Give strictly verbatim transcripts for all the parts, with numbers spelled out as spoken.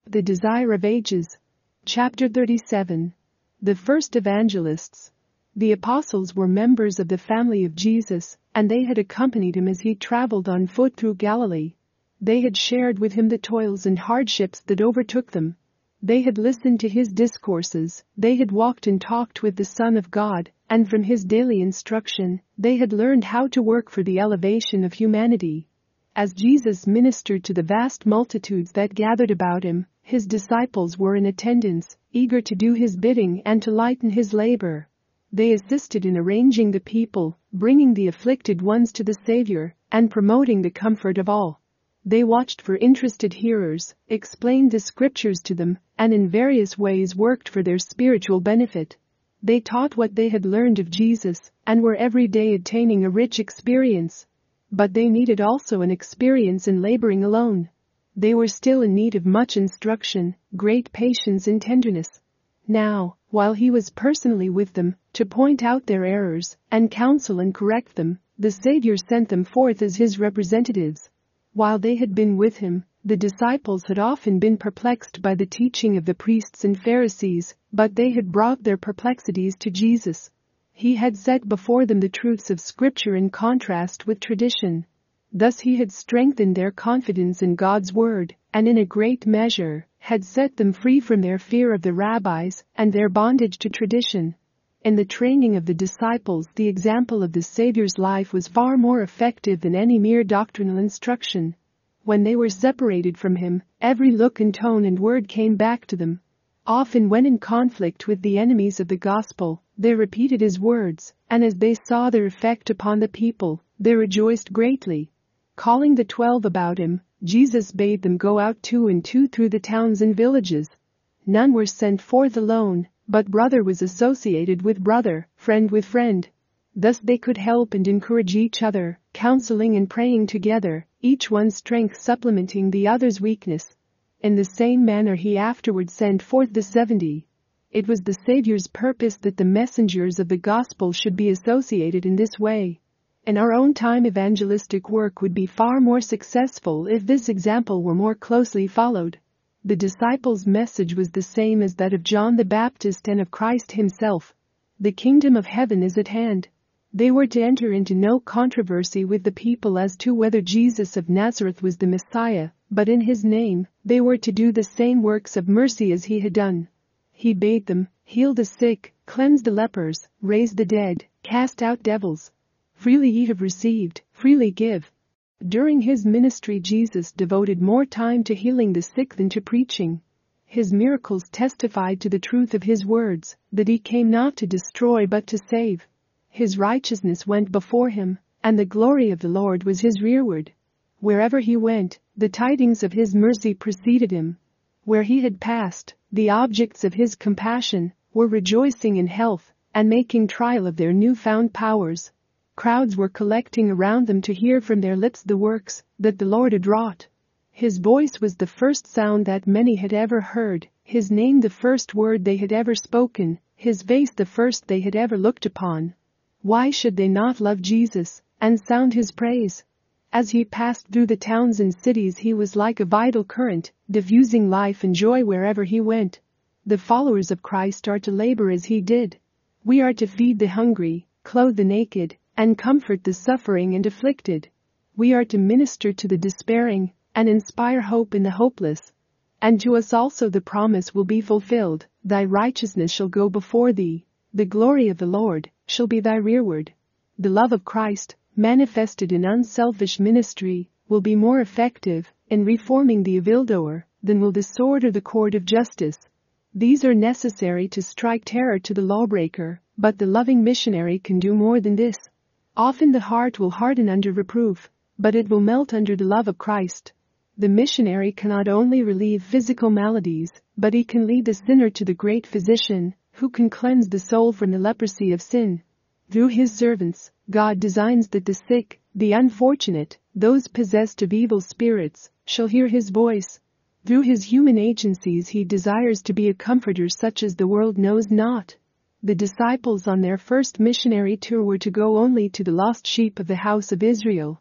The Desire of Ages. Chapter thirty-seven. The First Evangelists. The apostles were members of the family of Jesus, and they had accompanied him as he traveled on foot through Galilee. They had shared with him the toils and hardships that overtook them. They had listened to his discourses, they had walked and talked with the Son of God, and from his daily instruction, they had learned how to work for the elevation of humanity. As Jesus ministered to the vast multitudes that gathered about him, his disciples were in attendance, eager to do his bidding and to lighten his labor. They assisted in arranging the people, bringing the afflicted ones to the Savior, and promoting the comfort of all. They watched for interested hearers, explained the scriptures to them, and in various ways worked for their spiritual benefit. They taught what they had learned of Jesus, and were every day attaining a rich experience. But they needed also an experience in laboring alone. They were still in need of much instruction, great patience and tenderness. Now, while he was personally with them, to point out their errors, and counsel and correct them, the Savior sent them forth as his representatives. While they had been with him, the disciples had often been perplexed by the teaching of the priests and Pharisees, but they had brought their perplexities to Jesus. He had set before them the truths of Scripture in contrast with tradition. Thus he had strengthened their confidence in God's word, and in a great measure, had set them free from their fear of the rabbis and their bondage to tradition. In the training of the disciples, the example of the Savior's life was far more effective than any mere doctrinal instruction. When they were separated from him, every look and tone and word came back to them. Often when in conflict with the enemies of the gospel, they repeated his words, and as they saw their effect upon the people, they rejoiced greatly. Calling the twelve about him, Jesus bade them go out two and two through the towns and villages. None were sent forth alone, but brother was associated with brother, friend with friend. Thus they could help and encourage each other, counseling and praying together, each one's strength supplementing the other's weakness. In the same manner he afterward sent forth the seventy. It was the Savior's purpose that the messengers of the gospel should be associated in this way. In our own time, evangelistic work would be far more successful if this example were more closely followed. The disciples' message was the same as that of John the Baptist and of Christ himself. The kingdom of heaven is at hand. They were to enter into no controversy with the people as to whether Jesus of Nazareth was the Messiah, but in his name, they were to do the same works of mercy as he had done. He bade them heal the sick, cleanse the lepers, raise the dead, cast out devils. Freely ye have received, freely give. During his ministry, Jesus devoted more time to healing the sick than to preaching. His miracles testified to the truth of his words, that he came not to destroy but to save. His righteousness went before him, and the glory of the Lord was his rearward. Wherever he went, the tidings of his mercy preceded him. Where he had passed, the objects of his compassion were rejoicing in health and making trial of their new-found powers. Crowds were collecting around them to hear from their lips the works that the Lord had wrought. His voice was the first sound that many had ever heard, his name the first word they had ever spoken, his face the first they had ever looked upon. Why should they not love Jesus and sound his praise? As he passed through the towns and cities, he was like a vital current, diffusing life and joy wherever he went. The followers of Christ are to labor as he did. We are to feed the hungry, clothe the naked, and comfort the suffering and afflicted. We are to minister to the despairing, and inspire hope in the hopeless. And to us also the promise will be fulfilled, thy righteousness shall go before thee, the glory of the Lord shall be thy rearward. The love of Christ, manifested in unselfish ministry, will be more effective in reforming the evildoer than will the sword or the cord of justice. These are necessary to strike terror to the lawbreaker, but the loving missionary can do more than this. Often the heart will harden under reproof, but it will melt under the love of Christ. The missionary cannot only relieve physical maladies, but he can lead the sinner to the great physician, who can cleanse the soul from the leprosy of sin. Through his servants, God designs that the sick, the unfortunate, those possessed of evil spirits, shall hear his voice. Through his human agencies he desires to be a comforter such as the world knows not. The disciples on their first missionary tour were to go only to the lost sheep of the house of Israel.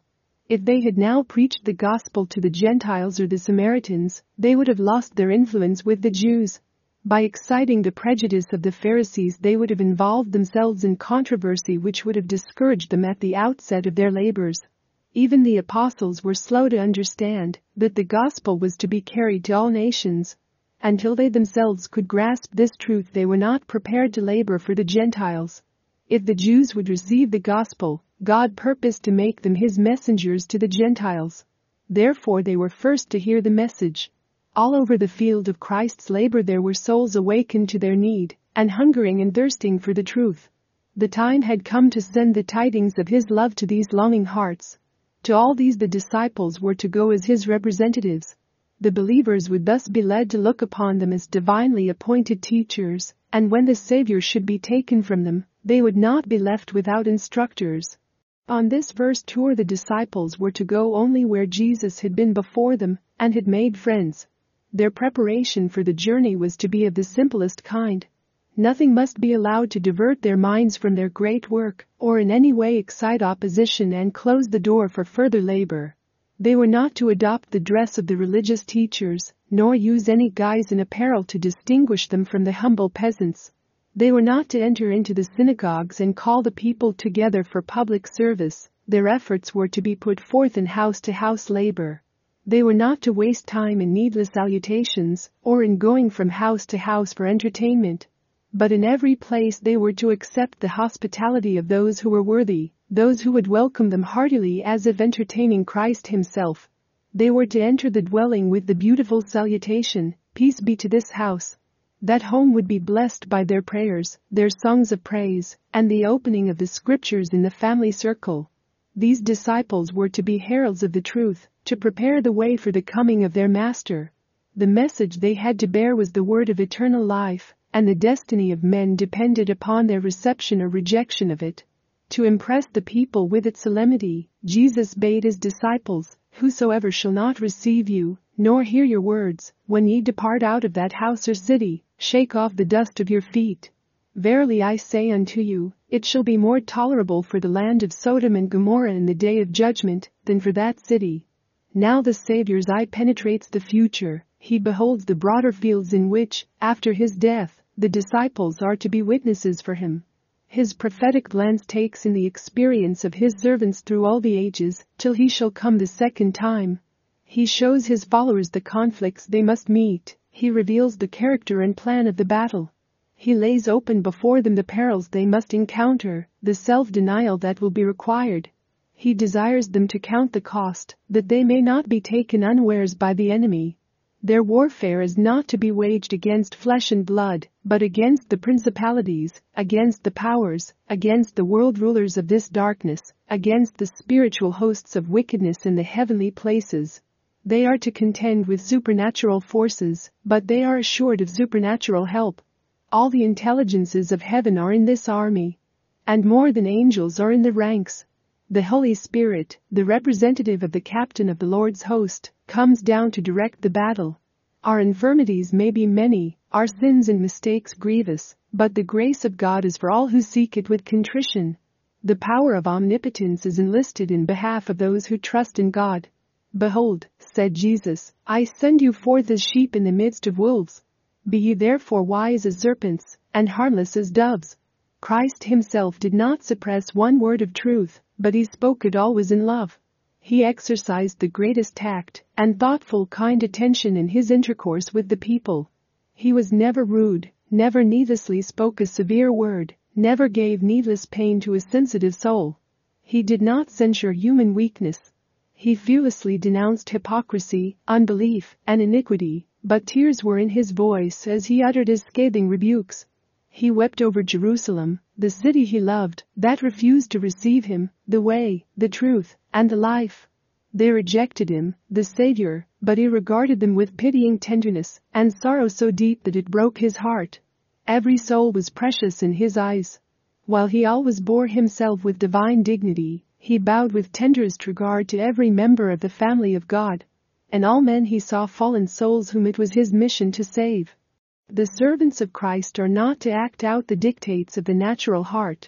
If they had now preached the gospel to the Gentiles or the Samaritans, they would have lost their influence with the Jews. By exciting the prejudice of the Pharisees, they would have involved themselves in controversy which would have discouraged them at the outset of their labors. Even the apostles were slow to understand that the gospel was to be carried to all nations. Until they themselves could grasp this truth, they were not prepared to labor for the Gentiles. If the Jews would receive the gospel, God purposed to make them his messengers to the Gentiles. Therefore they were first to hear the message. All over the field of Christ's labor there were souls awakened to their need, and hungering and thirsting for the truth. The time had come to send the tidings of his love to these longing hearts. To all these the disciples were to go as his representatives. The believers would thus be led to look upon them as divinely appointed teachers, and when the Savior should be taken from them, they would not be left without instructors. On this verse tour the disciples were to go only where Jesus had been before them and had made friends. Their preparation for the journey was to be of the simplest kind. Nothing must be allowed to divert their minds from their great work, or in any way excite opposition and close the door for further labor. They were not to adopt the dress of the religious teachers, nor use any guise and apparel to distinguish them from the humble peasants. They were not to enter into the synagogues and call the people together for public service. Their efforts were to be put forth in house-to-house labor. They were not to waste time in needless salutations, or in going from house to house for entertainment. But in every place they were to accept the hospitality of those who were worthy, those who would welcome them heartily as if entertaining Christ himself. They were to enter the dwelling with the beautiful salutation, "Peace be to this house." That home would be blessed by their prayers, their songs of praise, and the opening of the scriptures in the family circle. These disciples were to be heralds of the truth, to prepare the way for the coming of their Master. The message they had to bear was the word of eternal life, and the destiny of men depended upon their reception or rejection of it. To impress the people with its solemnity, Jesus bade his disciples, "Whosoever shall not receive you, nor hear your words, when ye depart out of that house or city, shake off the dust of your feet. Verily I say unto you, it shall be more tolerable for the land of Sodom and Gomorrah in the day of judgment than for that city." Now the Savior's eye penetrates the future. He beholds the broader fields in which, after his death, the disciples are to be witnesses for him. His prophetic glance takes in the experience of his servants through all the ages, till he shall come the second time. He shows his followers the conflicts they must meet. He reveals the character and plan of the battle. He lays open before them the perils they must encounter, the self-denial that will be required. He desires them to count the cost, that they may not be taken unawares by the enemy. Their warfare is not to be waged against flesh and blood, but against the principalities, against the powers, against the world rulers of this darkness, against the spiritual hosts of wickedness in the heavenly places. They are to contend with supernatural forces, but they are assured of supernatural help. All the intelligences of heaven are in this army. And more than angels are in the ranks. The Holy Spirit, the representative of the captain of the Lord's host, comes down to direct the battle. Our infirmities may be many, our sins and mistakes grievous, but the grace of God is for all who seek it with contrition. The power of omnipotence is enlisted in behalf of those who trust in God. "Behold," said Jesus, "I send you forth as sheep in the midst of wolves. Be ye therefore wise as serpents, and harmless as doves." Christ himself did not suppress one word of truth, but he spoke it always in love. He exercised the greatest tact and thoughtful kind attention in his intercourse with the people. He was never rude, never needlessly spoke a severe word, never gave needless pain to a sensitive soul. He did not censure human weakness. He fearlessly denounced hypocrisy, unbelief, and iniquity, but tears were in his voice as he uttered his scathing rebukes. He wept over Jerusalem, the city he loved, that refused to receive him, the way, the truth, and the life. They rejected him, the Savior, but he regarded them with pitying tenderness and sorrow so deep that it broke his heart. Every soul was precious in his eyes. While he always bore himself with divine dignity, he bowed with tenderest regard to every member of the family of God. In all men he saw fallen souls whom it was his mission to save. The servants of Christ are not to act out the dictates of the natural heart.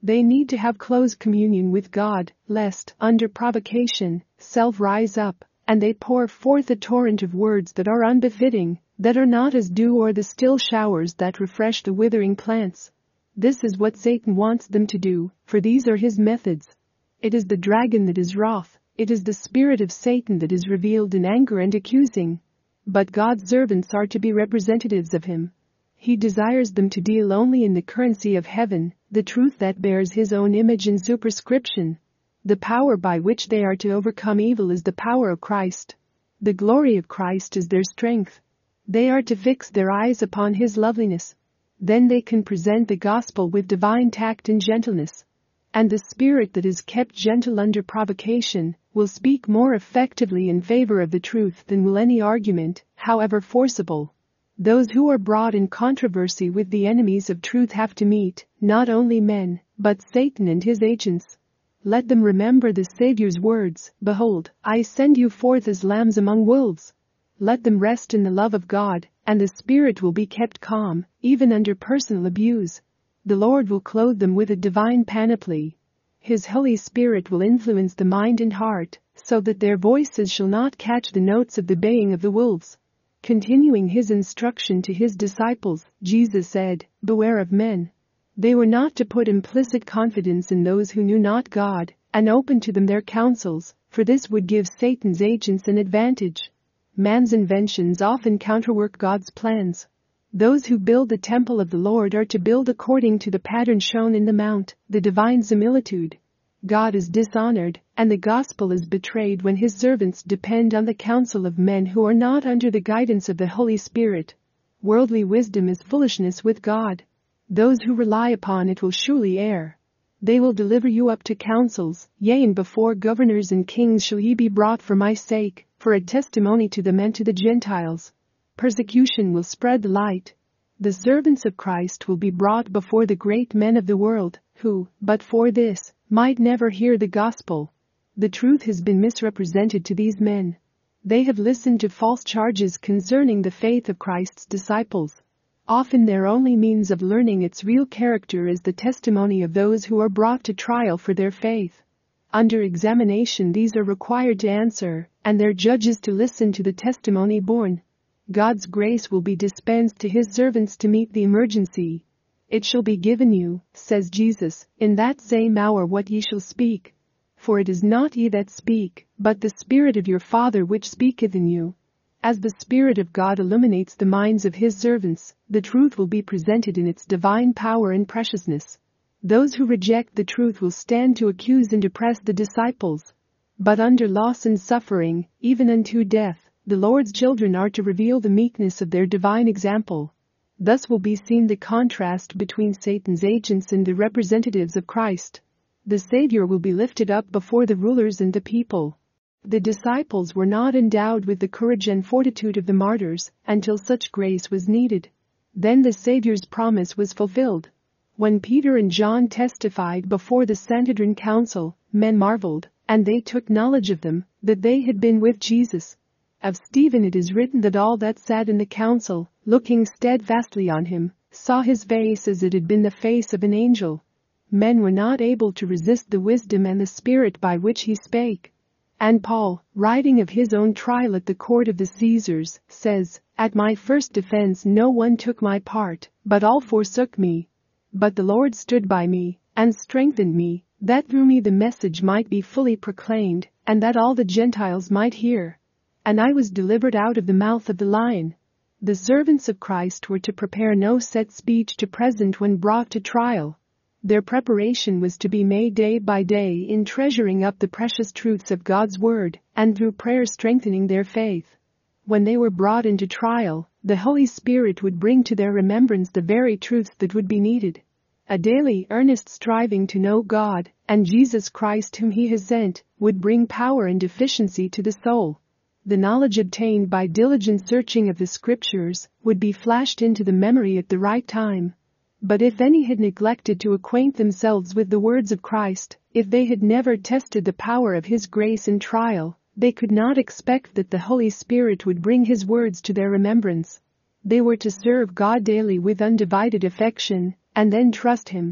They need to have close communion with God, lest, under provocation, self rise up, and they pour forth a torrent of words that are unbefitting, that are not as dew or the still showers that refresh the withering plants. This is what Satan wants them to do, for these are his methods. It is the dragon that is wroth, it is the spirit of Satan that is revealed in anger and accusing. But God's servants are to be representatives of him. He desires them to deal only in the currency of heaven, the truth that bears his own image and superscription. The power by which they are to overcome evil is the power of Christ. The glory of Christ is their strength. They are to fix their eyes upon his loveliness. Then they can present the gospel with divine tact and gentleness. And the spirit that is kept gentle under provocation will speak more effectively in favor of the truth than will any argument, however forcible. Those who are brought in controversy with the enemies of truth have to meet, not only men, but Satan and his agents. Let them remember the Savior's words, "Behold, I send you forth as lambs among wolves." Let them rest in the love of God, and the spirit will be kept calm, even under personal abuse. The Lord will clothe them with a divine panoply. His Holy Spirit will influence the mind and heart, so that their voices shall not catch the notes of the baying of the wolves. Continuing his instruction to his disciples, Jesus said, "Beware of men." They were not to put implicit confidence in those who knew not God, and open to them their counsels, for this would give Satan's agents an advantage. Man's inventions often counterwork God's plans. Those who build the temple of the Lord are to build according to the pattern shown in the mount, the divine similitude. God is dishonored, and the gospel is betrayed when his servants depend on the counsel of men who are not under the guidance of the Holy Spirit. Worldly wisdom is foolishness with God. Those who rely upon it will surely err. They will deliver you up to councils, yea, and before governors and kings shall ye be brought for my sake, for a testimony to them and to the Gentiles. Persecution will spread the light. The servants of Christ will be brought before the great men of the world, who, but for this, might never hear the gospel. The truth has been misrepresented to these men. They have listened to false charges concerning the faith of Christ's disciples. Often their only means of learning its real character is the testimony of those who are brought to trial for their faith. Under examination these are required to answer, and their judges to listen to the testimony borne. God's grace will be dispensed to his servants to meet the emergency. It shall be given you, says Jesus, in that same hour what ye shall speak. For it is not ye that speak, but the Spirit of your Father which speaketh in you. As the Spirit of God illuminates the minds of his servants, the truth will be presented in its divine power and preciousness. Those who reject the truth will stand to accuse and oppress the disciples. But under loss and suffering, even unto death, the Lord's children are to reveal the meekness of their divine example. Thus will be seen the contrast between Satan's agents and the representatives of Christ. The Savior will be lifted up before the rulers and the people. The disciples were not endowed with the courage and fortitude of the martyrs until such grace was needed. Then the Savior's promise was fulfilled. When Peter and John testified before the Sanhedrin council, men marveled, and they took knowledge of them, that they had been with Jesus. Of Stephen it is written that all that sat in the council, looking steadfastly on him, saw his face as it had been the face of an angel. Men were not able to resist the wisdom and the spirit by which he spake. And Paul, writing of his own trial at the court of the Caesars, says, "At my first defense no one took my part, but all forsook me. But the Lord stood by me, and strengthened me, that through me the message might be fully proclaimed, and that all the Gentiles might hear. And I was delivered out of the mouth of the lion." The servants of Christ were to prepare no set speech to present when brought to trial. Their preparation was to be made day by day in treasuring up the precious truths of God's word, and through prayer strengthening their faith. When they were brought into trial, the Holy Spirit would bring to their remembrance the very truths that would be needed. A daily earnest striving to know God, and Jesus Christ whom he has sent, would bring power and efficiency to the soul. The knowledge obtained by diligent searching of the Scriptures would be flashed into the memory at the right time. But if any had neglected to acquaint themselves with the words of Christ, if they had never tested the power of his grace in trial, they could not expect that the Holy Spirit would bring his words to their remembrance. They were to serve God daily with undivided affection, and then trust him.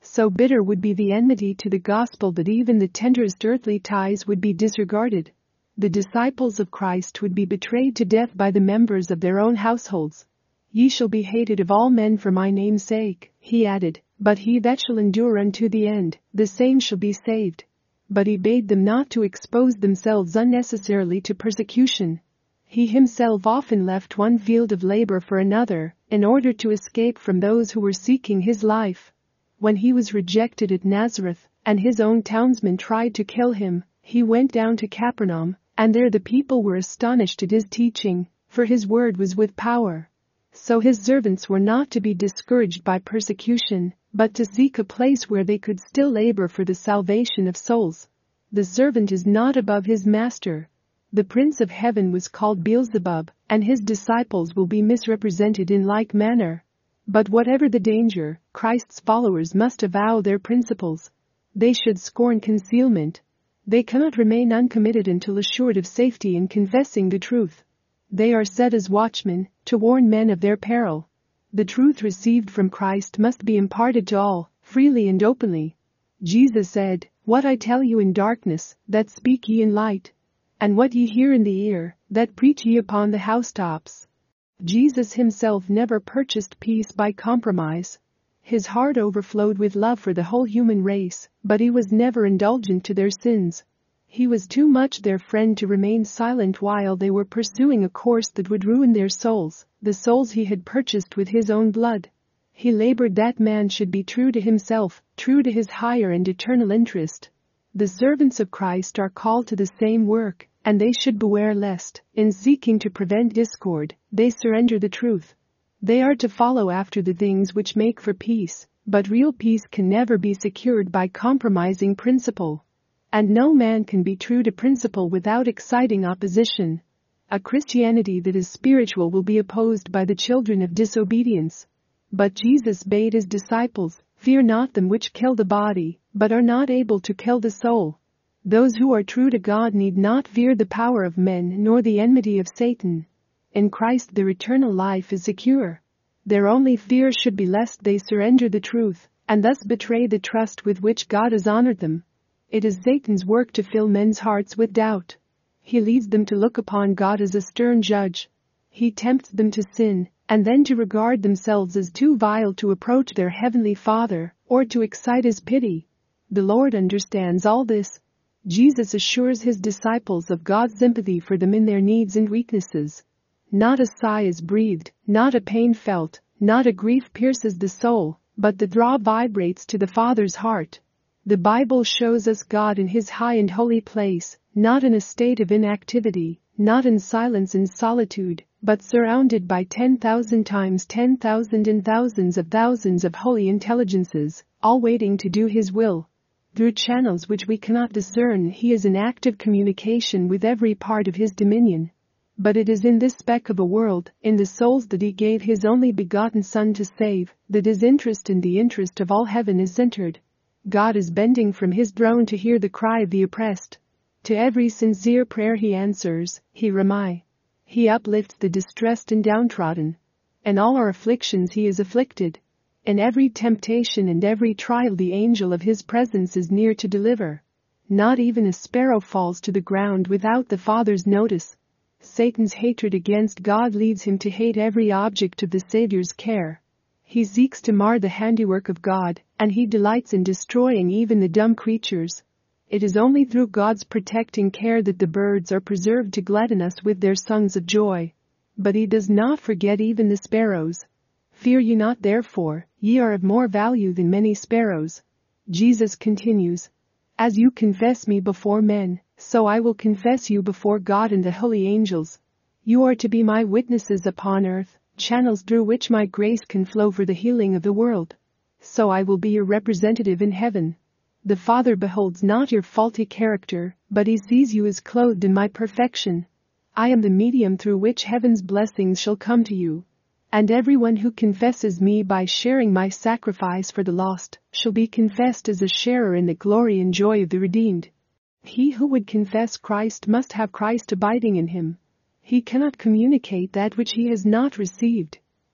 So bitter would be the enmity to the gospel that even the tenderest earthly ties would be disregarded. The disciples of Christ would be betrayed to death by the members of their own households. Ye shall be hated of all men for my name's sake, he added, but he that shall endure unto the end, the same shall be saved. But he bade them not to expose themselves unnecessarily to persecution. He himself often left one field of labor for another, in order to escape from those who were seeking his life. When he was rejected at Nazareth, and his own townsmen tried to kill him, he went down to Capernaum, and there the people were astonished at his teaching, for his word was with power. So his servants were not to be discouraged by persecution, but to seek a place where they could still labor for the salvation of souls. The servant is not above his master. The Prince of Heaven was called Beelzebub, and his disciples will be misrepresented in like manner. But whatever the danger, Christ's followers must avow their principles. They should scorn concealment. They cannot remain uncommitted until assured of safety in confessing the truth. They are set as watchmen, to warn men of their peril. The truth received from Christ must be imparted to all, freely and openly. Jesus said, "What I tell you in darkness, that speak ye in light. And what ye hear in the ear, that preach ye upon the housetops." Jesus himself never purchased peace by compromise. His heart overflowed with love for the whole human race, but he was never indulgent to their sins. He was too much their friend to remain silent while they were pursuing a course that would ruin their souls, the souls he had purchased with his own blood. He labored that man should be true to himself, true to his higher and eternal interest. The servants of Christ are called to the same work, and they should beware lest, in seeking to prevent discord, they surrender the truth. They are to follow after the things which make for peace, but real peace can never be secured by compromising principle. And no man can be true to principle without exciting opposition. A Christianity that is spiritual will be opposed by the children of disobedience. But Jesus bade his disciples, "Fear not them which kill the body, but are not able to kill the soul." Those who are true to God need not fear the power of men nor the enmity of Satan. In Christ their eternal life is secure. Their only fear should be lest they surrender the truth, and thus betray the trust with which God has honored them. It is Satan's work to fill men's hearts with doubt. He leads them to look upon God as a stern judge. He tempts them to sin, and then to regard themselves as too vile to approach their heavenly Father, or to excite his pity. The Lord understands all this. Jesus assures his disciples of God's sympathy for them in their needs and weaknesses. Not a sigh is breathed, not a pain felt, not a grief pierces the soul, but the throb vibrates to the Father's heart. The Bible shows us God in his high and holy place, not in a state of inactivity, not in silence and solitude, but surrounded by ten thousand times ten thousand and thousands of thousands of holy intelligences, all waiting to do his will. Through channels which we cannot discern, he is in active communication with every part of his dominion. But it is in this speck of a world, in the souls that he gave his only begotten Son to save, that his interest and the interest of all heaven is centered. God is bending from his throne to hear the cry of the oppressed. To every sincere prayer he answers, he remi. He uplifts the distressed and downtrodden. In all our afflictions he is afflicted. In every temptation and every trial the angel of his presence is near to deliver. Not even a sparrow falls to the ground without the Father's notice. Satan's hatred against God leads him to hate every object of the Savior's care. He seeks to mar the handiwork of God, and he delights in destroying even the dumb creatures. It is only through God's protecting care that the birds are preserved to gladden us with their songs of joy. But he does not forget even the sparrows. Fear ye not therefore, ye are of more value than many sparrows. Jesus continues, "As you confess me before men, so I will confess you before God and the holy angels. You are to be my witnesses upon earth, channels through which my grace can flow for the healing of the world. So I will be your representative in heaven. The Father beholds not your faulty character, but he sees you as clothed in my perfection. I am the medium through which heaven's blessings shall come to you. And everyone who confesses me by sharing my sacrifice for the lost shall be confessed as a sharer in the glory and joy of the redeemed." He who would confess Christ must have Christ abiding in him. He cannot communicate that which he has not received.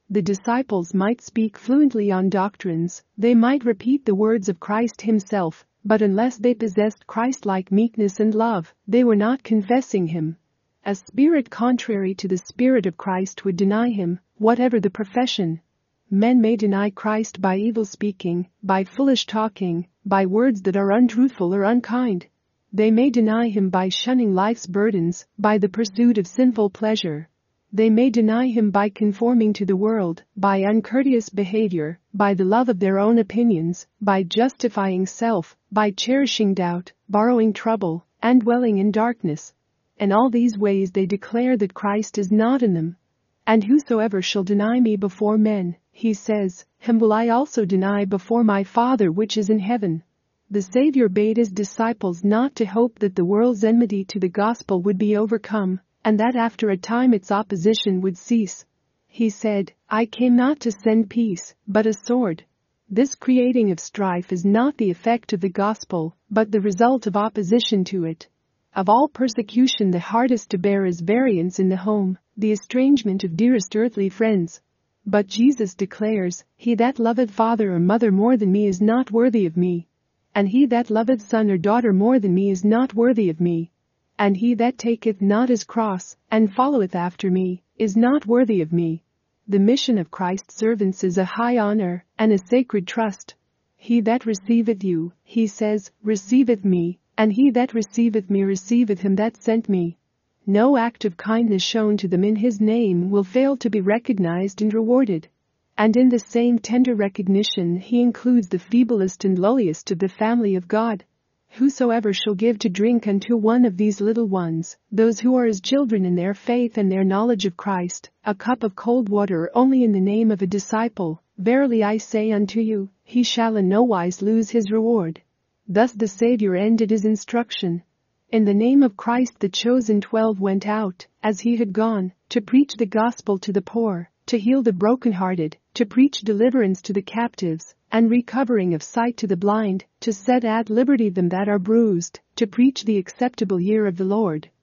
The disciples might speak fluently on doctrines, they might repeat the words of Christ himself, but unless they possessed Christ-like meekness and love, they were not confessing him. A spirit contrary to the Spirit of Christ would deny him, whatever the profession. Men may deny Christ by evil speaking, by foolish talking, by words that are untruthful or unkind. They may deny him by shunning life's burdens, by the pursuit of sinful pleasure. They may deny him by conforming to the world, by uncourteous behavior, by the love of their own opinions, by justifying self, by cherishing doubt, borrowing trouble, and dwelling in darkness. In all these ways they declare that Christ is not in them. And whosoever shall deny me before men, he says, him will I also deny before my Father which is in heaven. The Savior bade his disciples not to hope that the world's enmity to the gospel would be overcome, and that after a time its opposition would cease. He said, I came not to send peace, but a sword. This creating of strife is not the effect of the gospel, but the result of opposition to it. Of all persecution the hardest to bear is variance in the home, the estrangement of dearest earthly friends. But Jesus declares, he that loveth father or mother more than me is not worthy of me. And he that loveth son or daughter more than me is not worthy of me. And he that taketh not his cross, and followeth after me, is not worthy of me. The mission of Christ's servants is a high honor, and a sacred trust. He that receiveth you, he says, receiveth me, and he that receiveth me receiveth him that sent me. No act of kindness shown to them in his name will fail to be recognized and rewarded. And in the same tender recognition he includes the feeblest and lowliest of the family of God. Whosoever shall give to drink unto one of these little ones, those who are his children in their faith and their knowledge of Christ, a cup of cold water only in the name of a disciple, verily I say unto you, he shall in no wise lose his reward. Thus the Savior ended his instruction. In the name of Christ the chosen twelve went out, as he had gone, to preach the gospel to the poor, to heal the brokenhearted, to preach deliverance to the captives, and recovering of sight to the blind, to set at liberty them that are bruised, to preach the acceptable year of the Lord.